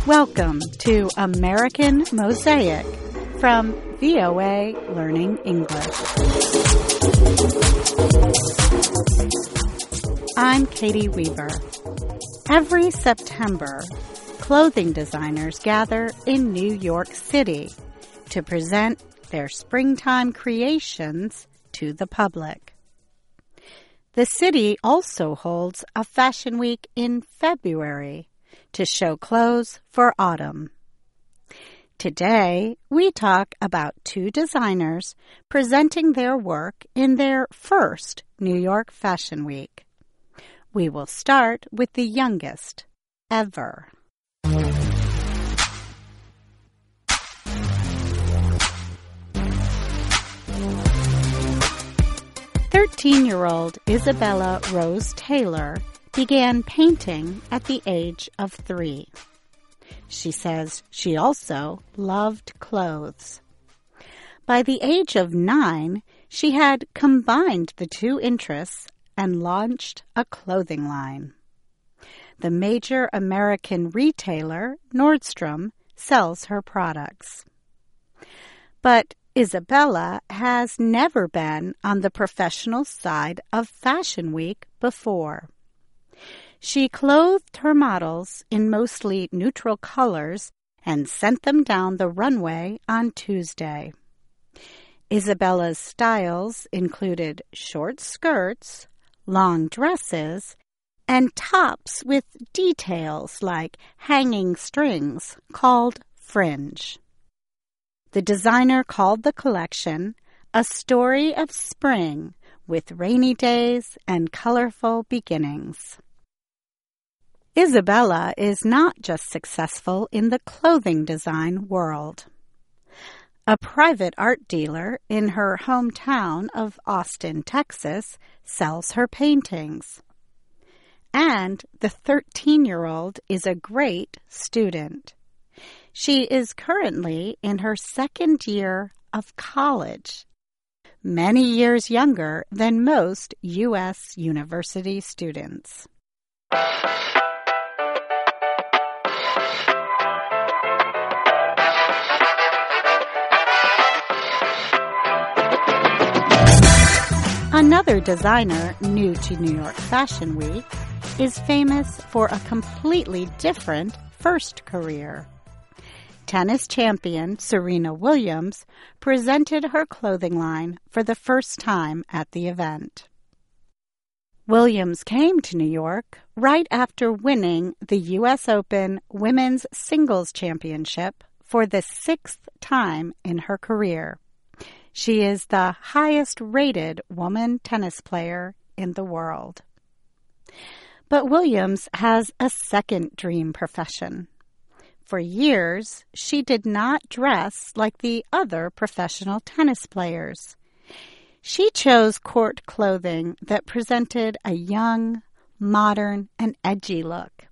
Welcome to American Mosaic from VOA Learning English. I'm Katie Weaver. Every September, clothing designers gather in New York City to present their springtime creations to the public. The city also holds a fashion week in February to show clothes for autumn. Today, we talk about two designers presenting their work in their first New York Fashion Week. We will start with the youngest ever. 13-year-old Isabella Rose Taylor began painting at the age of 3. She says she also loved clothes. By the age of 9, she had combined the two interests and launched a clothing line. The major American retailer, Nordstrom, sells her products. But Isabella has never been on the professional side of Fashion Week before. She clothed her models in mostly neutral colors and sent them down the runway on Tuesday. Isabella's styles included short skirts, long dresses, and tops with details like hanging strings called fringe. The designer called the collection a story of spring with rainy days and colorful beginnings. Isabella is not just successful in the clothing design world. A private art dealer in her hometown of Austin, Texas, sells her paintings. And the 13-year-old is a great student. She is currently in her second year of college, many years younger than most U.S. university students. Another designer new to New York Fashion Week is famous for a completely different first career. Tennis champion Serena Williams presented her clothing line for the first time at the event. Williams came to New York right after winning the U.S. Open Women's Singles Championship for the 6th time in her career. She is the highest-rated woman tennis player in the world. But Williams has a second dream profession. For years, she did not dress like the other professional tennis players. She chose court clothing that presented a young, modern, and edgy look.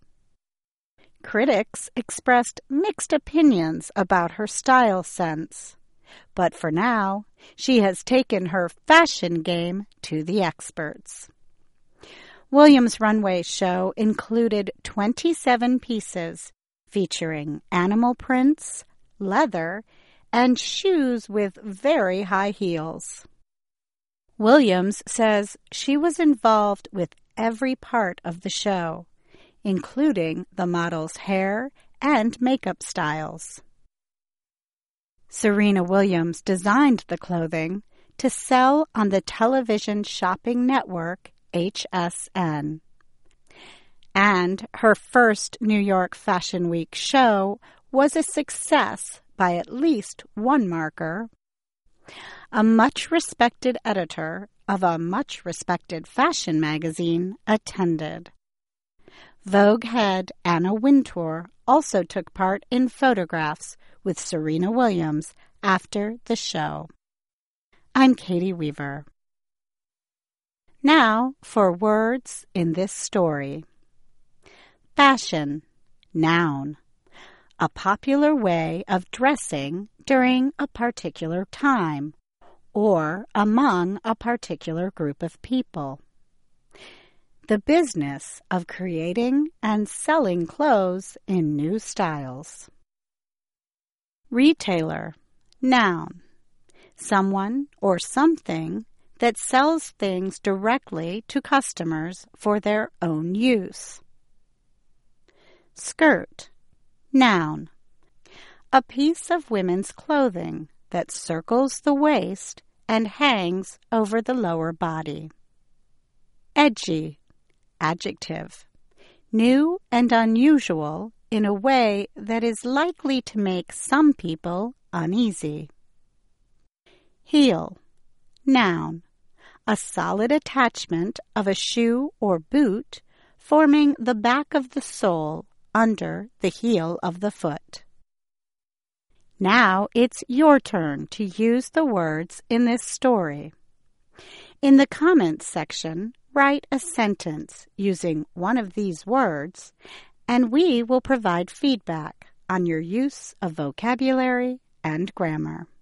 Critics expressed mixed opinions about her style sense. But for now, she has taken her fashion game to the experts. Williams' runway show included 27 pieces featuring animal prints, leather, and shoes with very high heels. Williams says she was involved with every part of the show, including the model's hair and makeup styles. Serena Williams designed the clothing to sell on the television shopping network HSN. And her first New York Fashion Week show was a success by at least one marker. A much-respected editor of a much-respected fashion magazine attended. Vogue head Anna Wintour also took part in photographs with Serena Williams after the show. I'm Katie Weaver. Now for words in this story. Fashion, noun, a popular way of dressing during a particular time or among a particular group of people. the business of creating and selling clothes in new styles. Retailer, noun, someone or something that sells things directly to customers for their own use. Skirt, noun, a piece of women's clothing that circles the waist and hangs over the lower body. Edgy, adjective, new and unusual in a way that is likely to make some people uneasy. Heel, noun, a solid attachment of a shoe or boot forming the back of the sole under the heel of the foot. Now it's your turn to use the words in this story. In the comments section, write a sentence using one of these words, and we will provide feedback on your use of vocabulary and grammar.